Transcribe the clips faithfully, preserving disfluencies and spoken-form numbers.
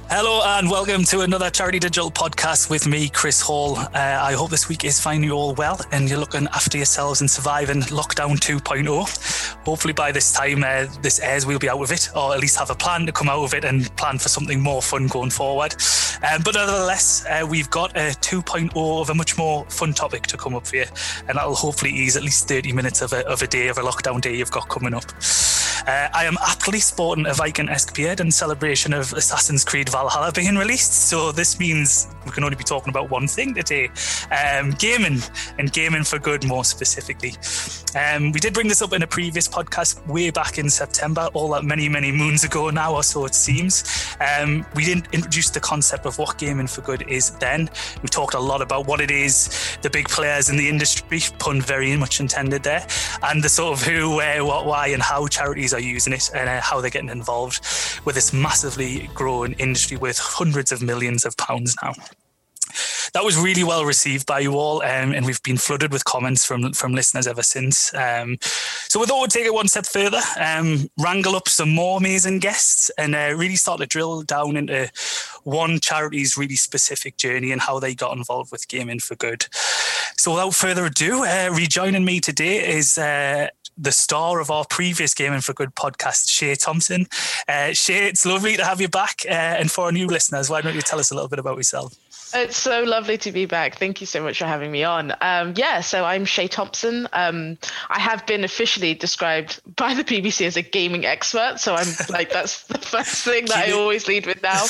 Hello and welcome to another Charity Digital podcast with me, Chris Hall. Uh, I hope this week is finding you all well and you're looking after yourselves and surviving lockdown two point oh. Hopefully by this time uh, this airs, we'll be out of it, or at least have a plan to come out of it and plan for something more fun going forward. Um, but nevertheless, uh, we've got a two point oh of a much more fun topic to come up for you, and that'll hopefully ease at least thirty minutes of a, of a day, of a lockdown day you've got coming up. Uh, I am aptly sporting a Viking-esque beard in celebration of Assassin's Creed Valhalla being released, so this means we can only be talking about one thing today, um, gaming, and gaming for good more specifically. Um, we did bring this up in a previous podcast way back in September, all that many, many moons ago now, or so it seems. Um, we didn't introduce the concept of what gaming for good is then. We talked a lot about what it is, the big players in the industry, pun very much intended there, and the sort of who, where, what, why, and how charities are using it, and uh, how they're getting involved with this massively growing industry with hundreds of millions of pounds now. That was really well received by you all, um, and we've been flooded with comments from from listeners ever since. Um, so we thought we'd take it one step further, um, wrangle up some more amazing guests, and uh, really start to drill down into one charity's really specific journey and how they got involved with gaming for good. So without further ado, uh, rejoining me today is uh, the star of our previous Gaming for Good podcast, Shay Thompson. Uh, Shay, it's lovely to have you back, uh, and for our new listeners, why don't you tell us a little bit about yourself? It's so lovely to be back. Thank you so much for having me on. Um, yeah, so I'm Shay Thompson. Um, I have been officially described by the B B C as a gaming expert. So I'm like, that's the first thing that I always lead with now.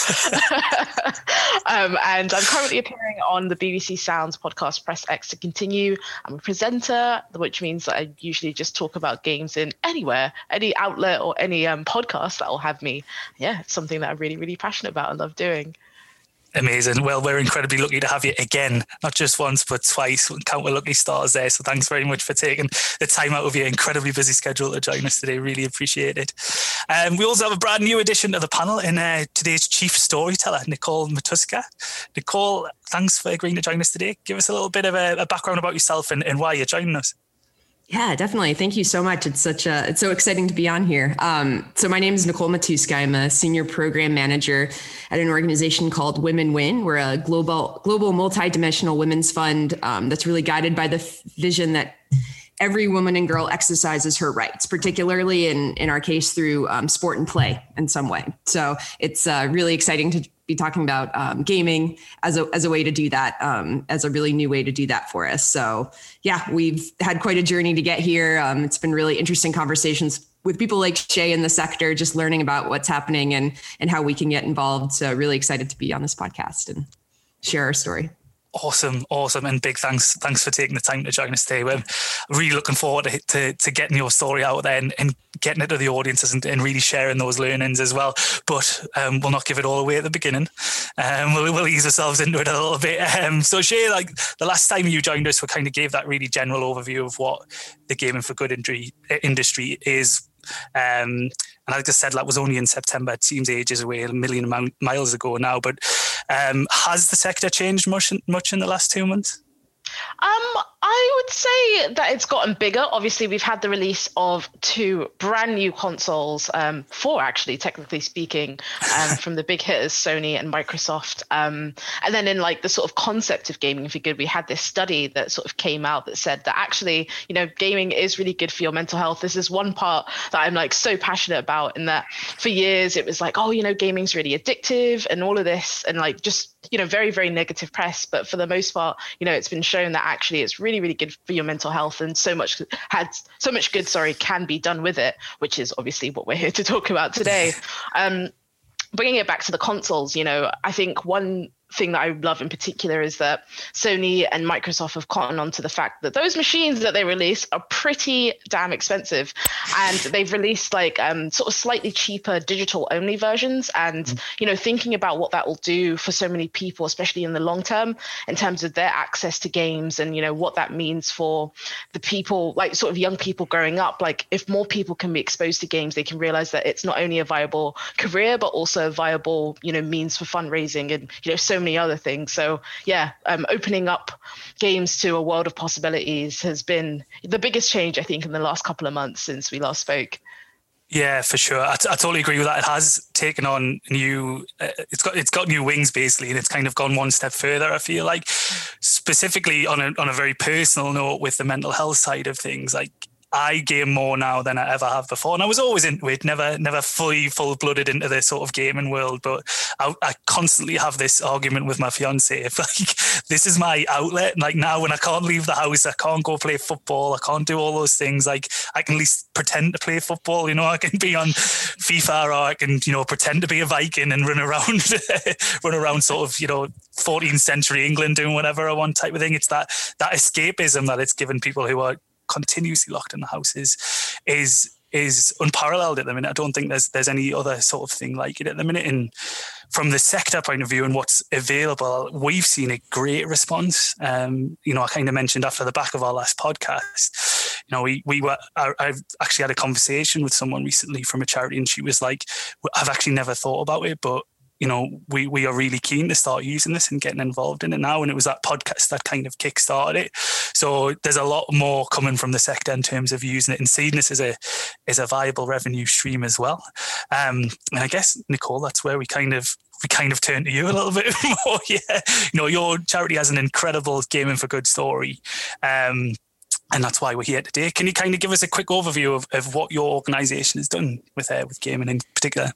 um, and I'm currently appearing on the B B C Sounds podcast, Press X to Continue. I'm a presenter, which means that I usually just talk about games in anywhere, any outlet or any um, podcast that will have me. Yeah, it's something that I'm really, really passionate about and love doing. Amazing. Well, we're incredibly lucky to have you again, not just once, but twice. Count our lucky stars there. So thanks very much for taking the time out of your incredibly busy schedule to join us today. Really appreciate it. Um, we also have a brand new addition to the panel in uh, today's chief storyteller, Nicole Matuska. Nicole, thanks for agreeing to join us today. Give us a little bit of a, a background about yourself and, and why you're joining us. Yeah, definitely. Thank you so much. It's such a, it's so exciting to be on here. Um, so my name is Nicole Matuska. I'm a senior program manager at an organization called Women Win. We're a global, global multidimensional women's fund um, that's really guided by the f- vision that every woman and girl exercises her rights, particularly in, in our case through um, sport and play in some way. So it's uh, really exciting to be talking about um, gaming as a as a way to do that, um, as a really new way to do that for us. So yeah, we've had quite a journey to get here. Um, it's been really interesting conversations with people like Shay in the sector, just learning about what's happening and and how we can get involved. So really excited to be on this podcast and share our story. Awesome, awesome, and big thanks thanks for taking the time to join us today. We're really looking forward to to, to getting your story out there and, and getting it to the audiences and, and really sharing those learnings as well. But um, we'll not give it all away at the beginning. Um, we'll, we'll ease ourselves into it a little bit. Um, so Shay, like the last time you joined us, we kind of gave that really general overview of what the Gaming for Good industry, industry is. Um, and like I said, that was only in September. It seems ages away, a million miles ago now. But um, has the sector changed much, much in the last two months? Um, I would say that it's gotten bigger. Obviously, we've had the release of two brand new consoles, um, four actually, technically speaking, um, from the big hitters, Sony and Microsoft. Um, and then in like the sort of concept of gaming for good, we had this study that sort of came out that said that actually, you know, gaming is really good for your mental health. This is one part that I'm like so passionate about, in that for years it was like, oh, you know, gaming's really addictive and all of this, and like just, you know, very, very negative press. But for the most part, you know, it's been shown that actually it's really, really good for your mental health, and so much had so much good, sorry, can be done with it, which is obviously what we're here to talk about today. Um, bringing it back to the consoles, you know, I think one thing that I love in particular is that Sony and Microsoft have cottoned on to the fact that those machines that they release are pretty damn expensive, and they've released like um, sort of slightly cheaper digital only versions. And, mm-hmm. you know, thinking about what that will do for so many people, especially in the long term, in terms of their access to games, and, you know, what that means for the people, like sort of young people growing up. Like if more people can be exposed to games, they can realize that it's not only a viable career, but also a viable, you know, means for fundraising and, you know, so many other things. So yeah, um, opening up games to a world of possibilities has been the biggest change, I think, in the last couple of months since we last spoke. Yeah, for sure. I, t- I totally agree with that. It has taken on new, uh, it's got it's got new wings basically, and it's kind of gone one step further. I feel like, specifically on a on a very personal note with the mental health side of things, like I game more now than I ever have before, and I was always into it, never never fully full blooded into the sort of gaming world. But I, I constantly have this argument with my fiance. If like this is my outlet, like now when I can't leave the house, I can't go play football, I can't do all those things. Like I can at least pretend to play football. You know, I can be on FIFA, or I can, you know, pretend to be a Viking and run around, run around sort of, you know, fourteenth century England doing whatever I want type of thing. It's that that escapism that it's given people who are continuously locked in the house is is is unparalleled at the minute. I don't think there's there's any other sort of thing like it at the minute. And from the sector point of view and what's available, we've seen a great response. Um, you know, I kind of mentioned after the back of our last podcast, you know, we we were I, I've actually had a conversation with someone recently from a charity, and she was like, I've actually never thought about it, but you know, we, we are really keen to start using this and getting involved in it now. And it was that podcast that kind of kickstarted it. So there's a lot more coming from the sector in terms of using it and seeing this as a as a viable revenue stream as well. Um, and I guess, Nicole, that's where we kind of we kind of turn to you a little bit more. Yeah, you know, your charity has an incredible Gaming for Good story. Um, and that's why we're here today. Can you kind of give us a quick overview of, of what your organisation has done with uh, with gaming in particular?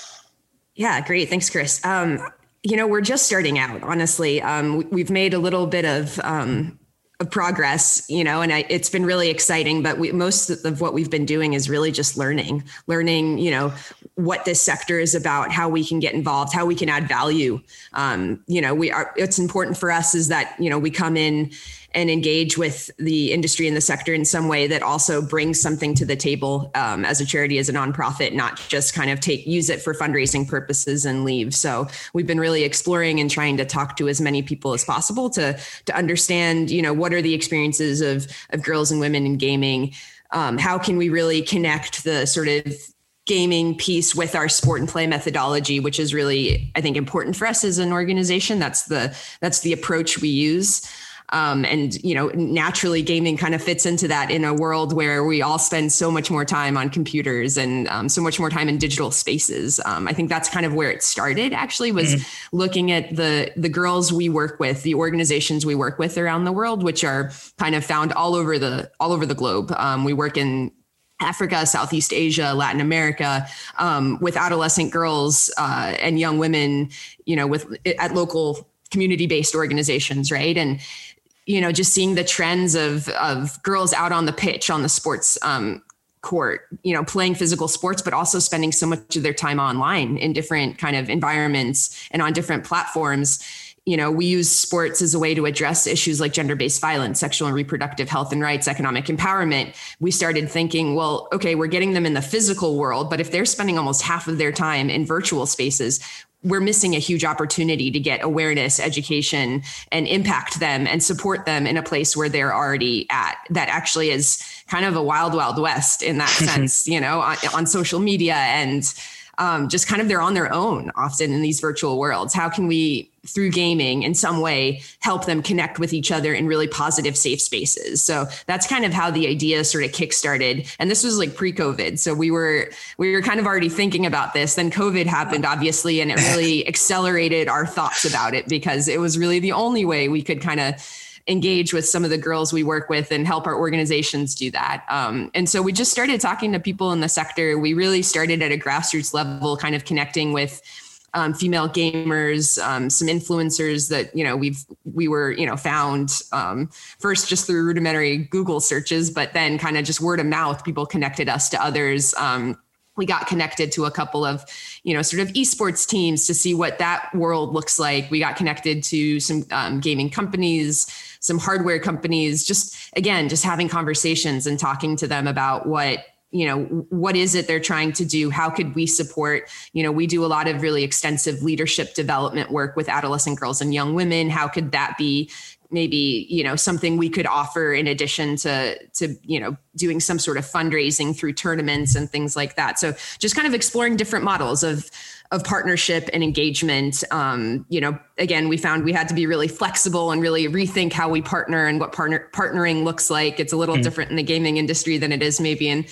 Yeah, great. Thanks, Chris. Um, you know, we're just starting out, honestly. Um, we, we've made a little bit of, um, of progress, you know, and I, it's been really exciting, but we, most of what we've been doing is really just learning, learning, you know, what this sector is about, how we can get involved, how we can add value. Um, you know, we are, it's important for us is that, you know, we come in and engage with the industry and the sector in some way that also brings something to the table um, as a charity, as a nonprofit, not just kind of take, use it for fundraising purposes and leave. So we've been really exploring and trying to talk to as many people as possible to, to understand, you know, what are the experiences of, of girls and women in gaming? Um, how can we really connect the sort of gaming piece with our sport and play methodology, which is really, I think, important for us as an organization. That's the, that's the approach we use. Um, and, you know, naturally gaming kind of fits into that in a world where we all spend so much more time on computers and um, so much more time in digital spaces. Um, I think that's kind of where it started, actually, was mm-hmm. looking at the the girls we work with, the organizations we work with around the world, which are kind of found all over the all over the globe. Um, we work in Africa, Southeast Asia, Latin America, um, with adolescent girls uh, and young women, you know, with at local community-based organizations, right? And you know, just seeing the trends of of girls out on the pitch, on the sports um, court, you know, playing physical sports, but also spending so much of their time online in different kind of environments and on different platforms. You know, we use sports as a way to address issues like gender-based violence, sexual and reproductive health and rights, economic empowerment. We started thinking, well, okay, we're getting them in the physical world, but if they're spending almost half of their time in virtual spaces, we're missing a huge opportunity to get awareness, education, and impact them and support them in a place where they're already at. That actually is kind of a wild, wild west in that sense, you know, on, on social media and um, just kind of they're on their own often in these virtual worlds. How can we, through gaming in some way, help them connect with each other in really positive, safe spaces? So that's kind of how the idea sort of kickstarted. And this was like pre-COVID. So we were, we were kind of already thinking about this. Then COVID happened, obviously, and it really accelerated our thoughts about it because it was really the only way we could kind of engage with some of the girls we work with and help our organizations do that. Um, and so we just started talking to people in the sector. We really started at a grassroots level, kind of connecting with Um, female gamers, um, some influencers that, you know, we've, we were, you know, found um, first just through rudimentary Google searches, but then kind of just word of mouth, people connected us to others. Um, we got connected to a couple of, you know, sort of esports teams to see what that world looks like. We got connected to some um, gaming companies, some hardware companies, just, again, just having conversations and talking to them about what, you know, what is it they're trying to do? How could we support? You know, we do a lot of really extensive leadership development work with adolescent girls and young women. How could that be maybe, you know, something we could offer in addition to, to, you know, doing some sort of fundraising through tournaments and things like that. So just kind of exploring different models of, of partnership and engagement. Um, you know, again, we found we had to be really flexible and really rethink how we partner and what partner partnering looks like. It's a little mm. different in the gaming industry than it is maybe in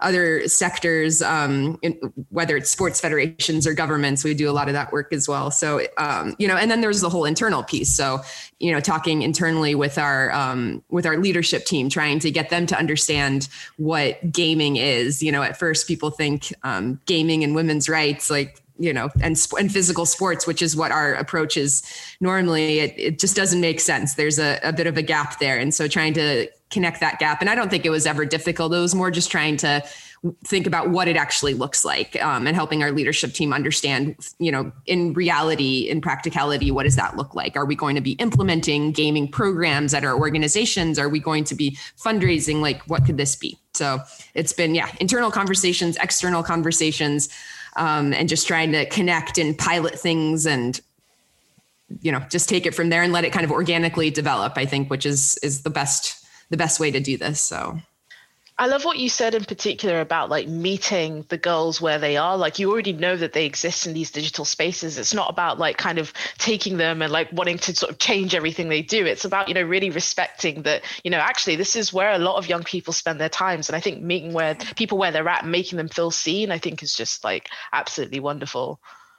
other sectors, um, in, whether it's sports federations or governments. We do a lot of that work as well. So, um, you know, and then there's the whole internal piece. So, you know, talking internally with our um, with our leadership team, trying to get them to understand what gaming is. You know, at first people think um, gaming and women's rights, like, you know, and and physical sports, which is what our approach is normally. It, it just doesn't make sense. There's a, a bit of a gap there. And so trying to connect that gap. And I don't think it was ever difficult. It was more just trying to think about what it actually looks like, um, and helping our leadership team understand, you know, in reality, in practicality, what does that look like? Are we going to be implementing gaming programs at our organizations? Are we going to be fundraising? Like, what could this be? So it's been, yeah, internal conversations, external conversations, um, and just trying to connect and pilot things and, you know, just take it from there and let it kind of organically develop, I think, which is, is the best, the best way to do this. So I love what you said in particular about like meeting the girls where they are. Like, you already know that they exist in these digital spaces. It's not about like kind of taking them and like wanting to sort of change everything they do. It's about, you know, really respecting that, you know, actually this is where a lot of young people spend their times. And I think meeting where people where they're at and making them feel seen, I think is just like absolutely wonderful.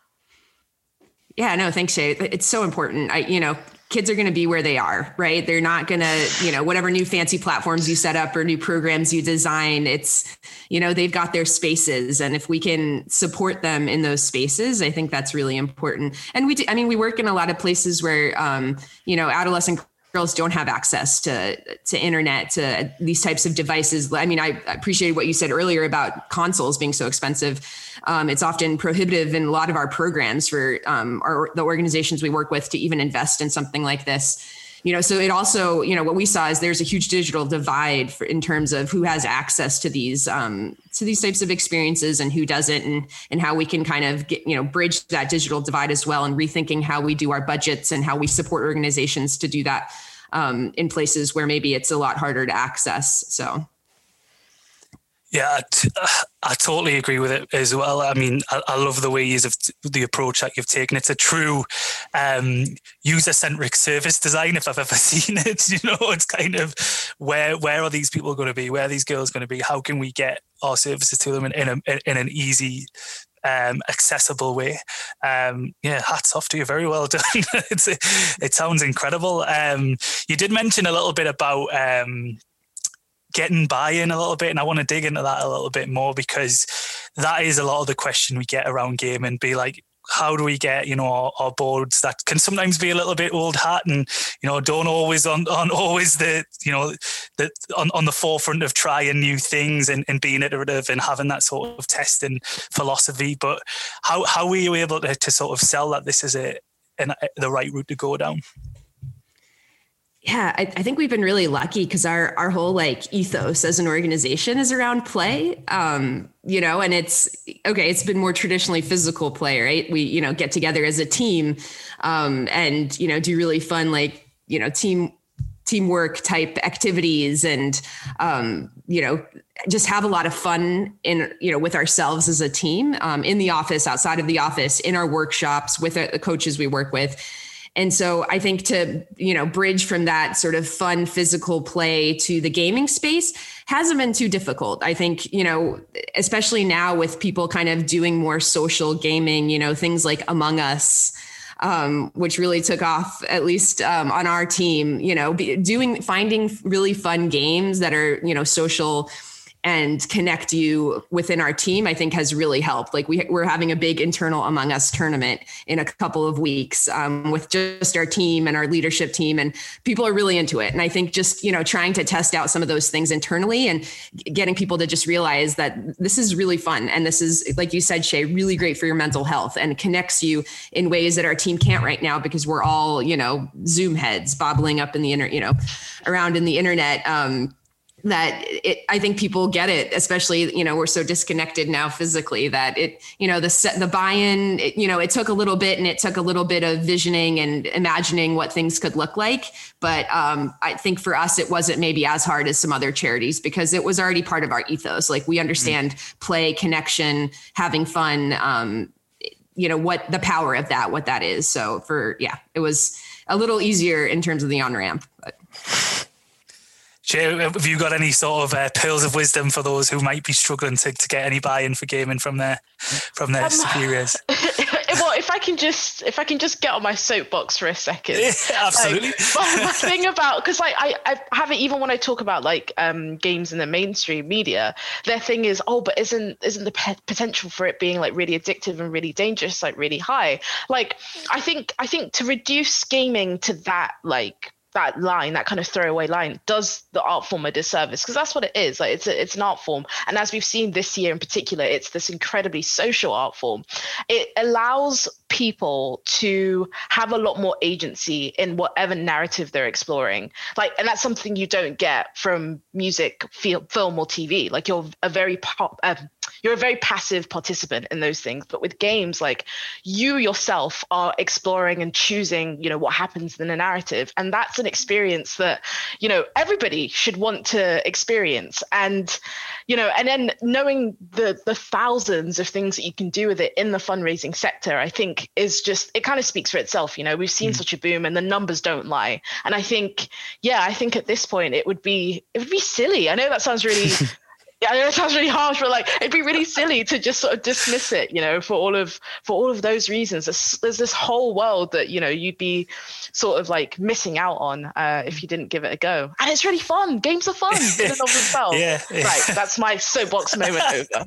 Yeah, no, thanks, Shay. It's so important. I, you know, kids are going to be where they are, right? They're not going to, you know, whatever new fancy platforms you set up or new programs you design, it's, you know, they've got their spaces. And if we can support them in those spaces, I think that's really important. And we do, I mean, we work in a lot of places where, um, you know, adolescent girls don't have access to, to internet, to these types of devices. I mean, I appreciated what you said earlier about consoles being so expensive. Um, it's often prohibitive in a lot of our programs for um, our, the organizations we work with to even invest in something like this. You know, so it also, you know, what we saw is there's a huge digital divide for, in terms of who has access to these um, to these types of experiences and who doesn't, and and how we can kind of get, you know, bridge that digital divide as well, and rethinking how we do our budgets and how we support organizations to do that um, in places where maybe it's a lot harder to access. So. Yeah, I, t- I totally agree with it as well. I mean, I, I love the way you've the approach that you've taken. It's a true um, user-centric service design, if I've ever seen it. You know, it's kind of where where are these people going to be? Where are these girls going to be? How can we get our services to them in, in, a, in an easy, um, accessible way? Um, yeah, hats off to you. Very well done. it's it sounds incredible. Um, you did mention a little bit about Um, getting buy-in a little bit, and I want to dig into that a little bit more, because that is a lot of the question we get around gaming. Be like, how do we get, you know, our, our boards that can sometimes be a little bit old hat and, you know, don't always on, on always the, you know, the on, on the forefront of trying new things and, and being iterative and having that sort of testing philosophy. But how how were you able to, to sort of sell that this is a, an, the right route to go down? Yeah, I, I think we've been really lucky because our our whole like ethos as an organization is around play, um, you know, and it's okay. It's been more traditionally physical play, right? We, you know, get together as a team um, and, you know, do really fun, like, you know, team teamwork type activities and, um, you know, just have a lot of fun in, you know, with ourselves as a team um, in the office, outside of the office, in our workshops with the coaches we work with. And so I think to, you know, bridge from that sort of fun physical play to the gaming space hasn't been too difficult. I think, you know, especially now with people kind of doing more social gaming, you know, things like Among Us, um, which really took off, at least um, on our team, you know, be, doing, finding really fun games that are, you know, social and connect you within our team, I think has really helped. Like we, we're having a big internal Among Us tournament in a couple of weeks um, with just our team and our leadership team, and people are really into it. And I think just, you know, trying to test out some of those things internally and getting people to just realize that this is really fun. And this is, like you said, Shay, really great for your mental health and connects you in ways that our team can't right now because we're all, you know, Zoom heads bobbling up in the inter, you know, around in the internet. Um, that it, I think people get it, especially, you know, we're so disconnected now physically that it, you know, the set, the buy-in, it, you know, it took a little bit and it took a little bit of visioning and imagining what things could look like. But um, I think for us, it wasn't maybe as hard as some other charities because it was already part of our ethos. Like we understand mm-hmm. play, connection, having fun, um, you know, what the power of that, what that is. So for, yeah, it was a little easier in terms of the on-ramp, but. Jay, have you got any sort of uh, pearls of wisdom for those who might be struggling to, to get any buy-in for gaming from their from their um, superiors? Well, if I can just if I can just get on my soapbox for a second. Yeah, absolutely. Like, my, my thing about, because like I, I haven't, even when I talk about like um, games in the mainstream media, their thing is, oh, but isn't isn't the pe- potential for it being like really addictive and really dangerous like really high? Like I think I think to reduce gaming to that like that line, that kind of throwaway line, does the art form a disservice, because that's what it is. Like it's a, it's an art form, and as we've seen this year in particular, it's this incredibly social art form. It allows people to have a lot more agency in whatever narrative they're exploring. Like, and that's something you don't get from music, film, or T V. Like you're a very pop. Um, You're a very passive participant in those things. But with games, like you yourself are exploring and choosing, you know, what happens in a narrative. And that's an experience that, you know, everybody should want to experience. And, you know, and then knowing the the thousands of things that you can do with it in the fundraising sector, I think is just, it kind of speaks for itself. You know, we've seen mm. such a boom, and the numbers don't lie. And I think, yeah, I think at this point it would be, it would be silly. I know that sounds really Yeah, I know it sounds really harsh, but like it'd be really silly to just sort of dismiss it, you know, for all of for all of those reasons. There's, there's this whole world that, you know, you'd be sort of like missing out on uh, if you didn't give it a go. And it's really fun. Games are fun in and of themselves. Yeah, yeah. Right. That's my soapbox moment over.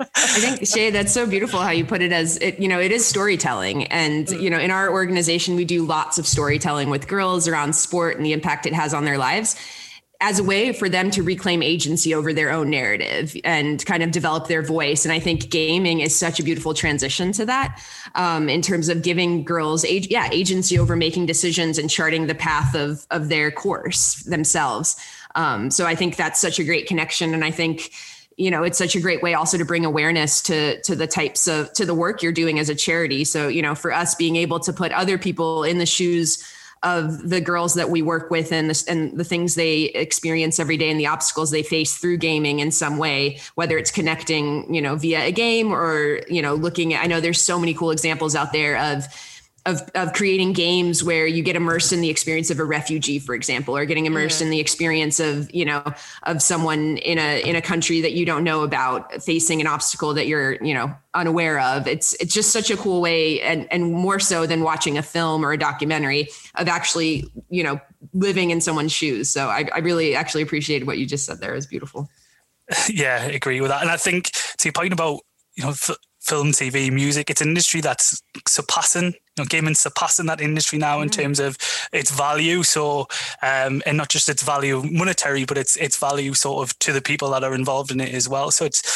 I think, Shay, that's so beautiful how you put it, as it, you know, it is storytelling. And, you know, in our organization, we do lots of storytelling with girls around sport and the impact it has on their lives, as a way for them to reclaim agency over their own narrative and kind of develop their voice. And I think gaming is such a beautiful transition to that, um, in terms of giving girls age, yeah, agency over making decisions and charting the path of, of their course themselves. Um, so I think that's such a great connection. And I think, you know, it's such a great way also to bring awareness to, to the types of, to the work you're doing as a charity. So, you know, for us being able to put other people in the shoes of the girls that we work with, and the, and the things they experience every day and the obstacles they face through gaming in some way, whether it's connecting, you know, via a game or, you know, looking at, I know there's so many cool examples out there of Of, of creating games where you get immersed in the experience of a refugee, for example, or getting immersed mm. in the experience of, you know, of someone in a in a country that you don't know about, facing an obstacle that you're, you know, unaware of. It's it's just such a cool way, and and more so than watching a film or a documentary, of actually, you know, living in someone's shoes. So I, I really actually appreciated what you just said there. It was beautiful. Yeah, I agree with that. And I think to your point about, you know, f- film, T V, music, it's an industry that's surpassing, you know, gaming surpassing that industry now in mm. terms of its value. So, um, and not just its value monetary, but its its value sort of to the people that are involved in it as well. So it's,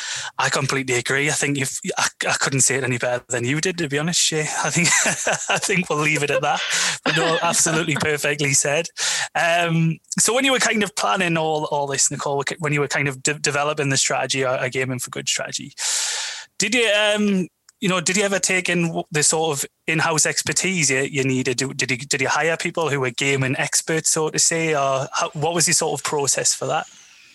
I completely agree. I think if I, I couldn't say it any better than you did, to be honest, Shay. I think I think we'll leave it at that. But no, absolutely perfectly said. Um, so when you were kind of planning all all this, Nicole, when you were kind of de- developing the strategy, a Gaming for Good strategy, did you, um, you know, did you ever take in the sort of in-house expertise you, you needed? Did you did you hire people who were gaming experts, so to say, or how, what was the sort of process for that?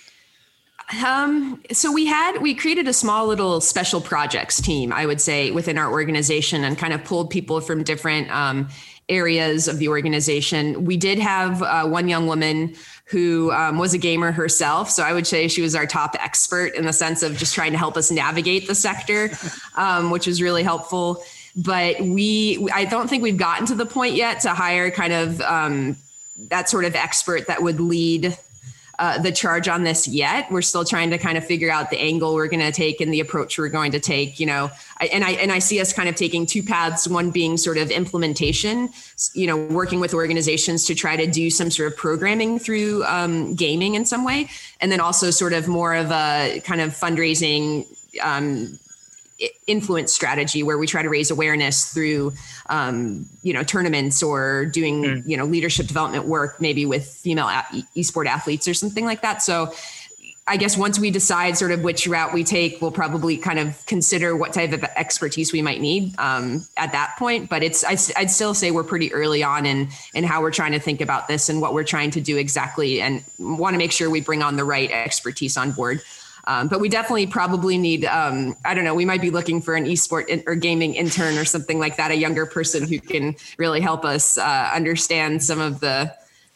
Um, so we had, we created a small little special projects team, I would say, within our organization, and kind of pulled people from different um, areas of the organization. We did have uh, one young woman who um, was a gamer herself. So I would say she was our top expert in the sense of just trying to help us navigate the sector, um, which was really helpful. But we, I don't think we've gotten to the point yet to hire kind of um, that sort of expert that would lead Uh, the charge on this yet. We're still trying to kind of figure out the angle we're going to take and the approach we're going to take, you know, I, and I, and I see us kind of taking two paths, one being sort of implementation, you know, working with organizations to try to do some sort of programming through um, gaming in some way. And then also sort of more of a kind of fundraising um, influence strategy where we try to raise awareness through, um, you know, tournaments or doing, mm. you know, leadership development work, maybe with female e- esport athletes or something like that. So I guess once we decide sort of which route we take, we'll probably kind of consider what type of expertise we might need um, at that point. But it's, I, I'd still say we're pretty early on in, in how we're trying to think about this and what we're trying to do exactly, and want to make sure we bring on the right expertise on board. Um, but we definitely probably need, um, I don't know, we might be looking for an esport in, or gaming intern or something like that, a younger person who can really help us uh, understand some of the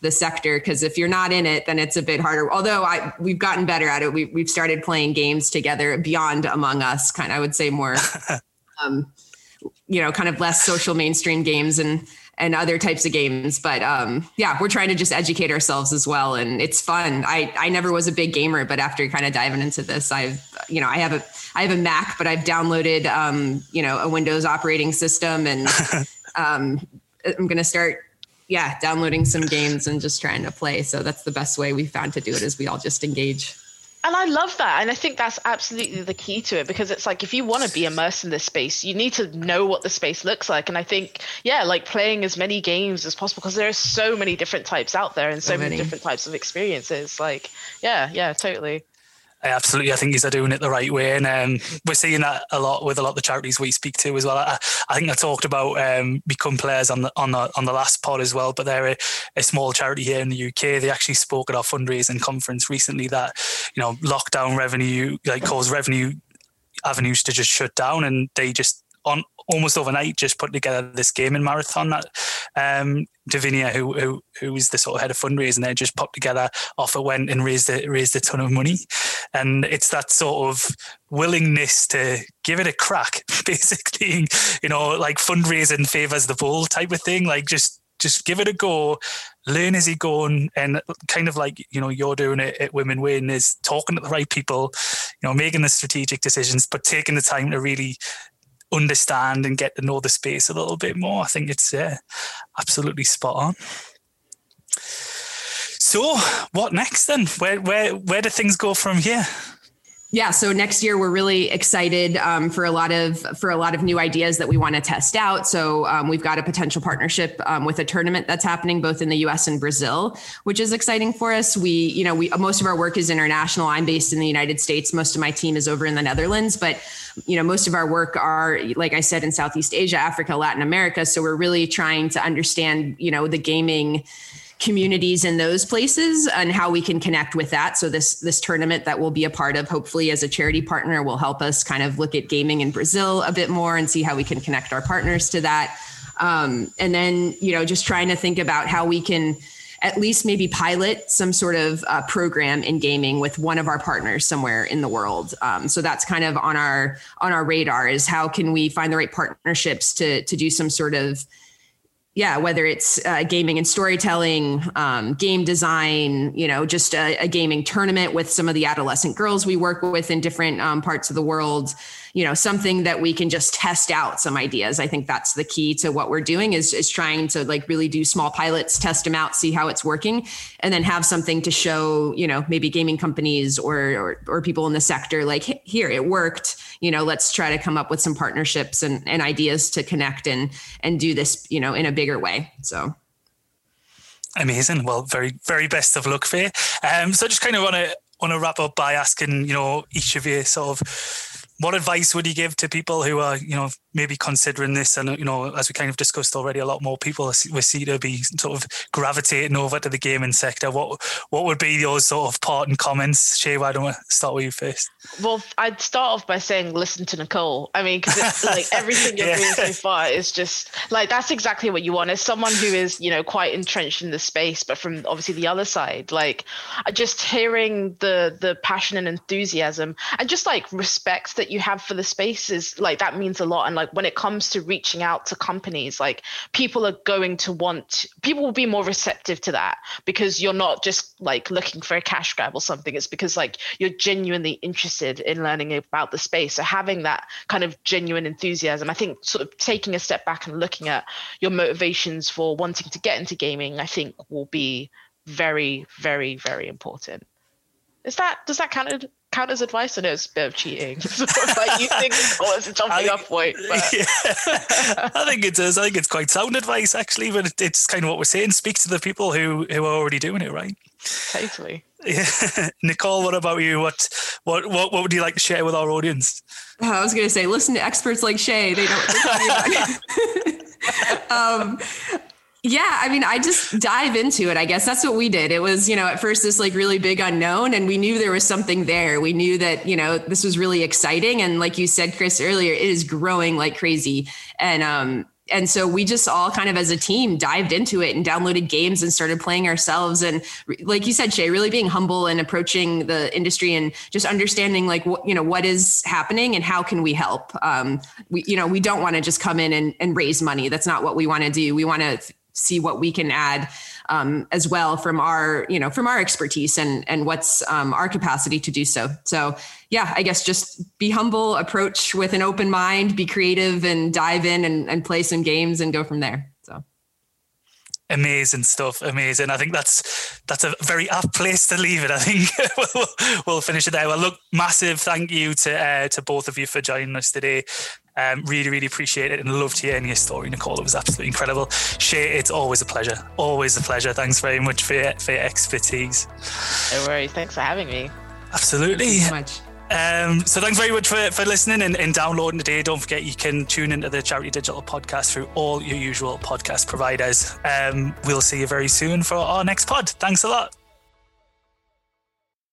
the sector, because if you're not in it, then it's a bit harder. Although I we've gotten better at it. We we've started playing games together beyond Among Us, kind of, I would say more, um, you know, kind of less social mainstream games and and other types of games. But um, yeah, we're trying to just educate ourselves as well. And it's fun. I, I never was a big gamer, but after kind of diving into this, I've, you know, I have a, I have a Mac, but I've downloaded, um, you know, a Windows operating system, and um, I'm going to start, yeah, downloading some games and just trying to play. So that's the best way we found to do it, is we all just engage. And I love that. And I think that's absolutely the key to it, because it's like, if you want to be immersed in this space, you need to know what the space looks like. And I think, yeah, like playing as many games as possible, because there are so many different types out there and so, so many. many different types of experiences. Like, yeah, yeah, totally. Absolutely. I think he's doing it the right way. And um, we're seeing that a lot with a lot of the charities we speak to as well. I, I think I talked about um, Become Players on the on the on the last pod as well, but they're a, a small charity here in the U K. They actually spoke at our fundraising conference recently that, you know, lockdown revenue, like, caused revenue avenues to just shut down, and they just on almost overnight just put together this gaming marathon that um, Davinia, who who who is the sort of head of fundraising there, just popped together off it went and raised a, raised a ton of money. And it's that sort of willingness to give it a crack, basically, you know, like fundraising favors the bold type of thing. Like just just give it a go, learn as you go, and, and kind of like, you know, you're doing it at Women Win, is talking to the right people, you know, making the strategic decisions, but taking the time to really understand and get to know the space a little bit more. I think it's uh, absolutely spot on. So what next then? Where where where do things go from here? Yeah, so next year we're really excited um, for a lot of for a lot of new ideas that we want to test out. So um, we've got a potential partnership um, with a tournament that's happening both in the U S and Brazil, which is exciting for us. We, you know, we most of our work is international. I'm based in the United States. Most of my team is over in the Netherlands, but you know, most of our work are, like I said, in Southeast Asia, Africa, Latin America. So we're really trying to understand, you know, the gaming communities in those places and how we can connect with that. So this this tournament that we'll be a part of, hopefully as a charity partner, will help us kind of look at gaming in Brazil a bit more and see how we can connect our partners to that. Um, and then, you know, just trying to think about how we can at least maybe pilot some sort of uh, program in gaming with one of our partners somewhere in the world. Um, so that's kind of on our on our radar, is how can we find the right partnerships to to do some sort of, yeah, whether it's uh, gaming and storytelling, um, game design, you know, just a, a gaming tournament with some of the adolescent girls we work with in different um, parts of the world, you know, something that we can just test out some ideas. I think that's the key to what we're doing, is, is trying to like really do small pilots, test them out, see how it's working, and then have something to show, you know, maybe gaming companies or, or, or people in the sector, like, here, it worked, you know, let's try to come up with some partnerships and, and ideas to connect and, and do this, you know, in a bigger way. So. Amazing. Well, very, very best of luck for you. Um, so I just kind of want to, want to wrap up by asking, you know, each of you sort of, what advice would you give to people who are, you know, maybe considering this? And, you know, as we kind of discussed already, a lot more people we see to be sort of gravitating over to the gaming sector. What what would be your sort of parting comments? Shay, why don't I start with you first? Well, I'd start off by saying, listen to Nicole. I mean, because it's like everything you're yeah. doing so far is just like, that's exactly what you want. As someone who is, you know, quite entrenched in the space, but from obviously the other side, like just hearing the the passion and enthusiasm and just like respect that you have for the space is like, that means a lot. And like when it comes to reaching out to companies, like people are going to want, people will be more receptive to that, because you're not just like looking for a cash grab or something. It's because like you're genuinely interested in learning about the space. So having that kind of genuine enthusiasm, I think sort of taking a step back and looking at your motivations for wanting to get into gaming, I think will be very, very, very important. Is that, does that count as, count as advice? I know it's a bit of cheating. Like you think oh, it's a jumping off point. But. Yeah. I think it does. I think it's quite sound advice, actually, but it's kind of what we're saying. Speak to the people who, who are already doing it, right? Totally. Yeah. Nicole, what about you? What, what, what, what would you like to share with our audience? Oh, I was going to say, listen to experts like Shay. They know what they're talking about. um, Yeah, I mean, I just dive into it. I guess that's what we did. It was, you know, at first this like really big unknown, and we knew there was something there. We knew that, you know, this was really exciting. And like you said, Chris, earlier, it is growing like crazy. And, um, and so we just all kind of as a team dived into it and downloaded games and started playing ourselves. And like you said, Shay, really being humble and approaching the industry and just understanding like what, you know, what is happening and how can we help? Um, we, you know, we don't want to just come in and, and raise money. That's not what we want to do. We want to see what we can add um, as well from our, you know, from our expertise and, and what's um, our capacity to do so. So yeah, I guess just be humble, approach with an open mind, be creative and dive in and, and play some games and go from there. So. Amazing stuff. Amazing. I think that's that's a very apt place to leave it. I think we'll, we'll finish it there. Well, look, massive thank you to uh, to both of you for joining us today. Um, really, really appreciate it and loved hearing your story, Nicole. It was absolutely incredible. Shay, it's always a pleasure. Always a pleasure. Thanks very much for your, for your expertise. No worries. Thanks for having me. Absolutely. Thank you so much. Um, so thanks very much for, for listening and, and downloading today. Don't forget you can tune into the Charity Digital podcast through all your usual podcast providers. Um, we'll see you very soon for our next pod. Thanks a lot.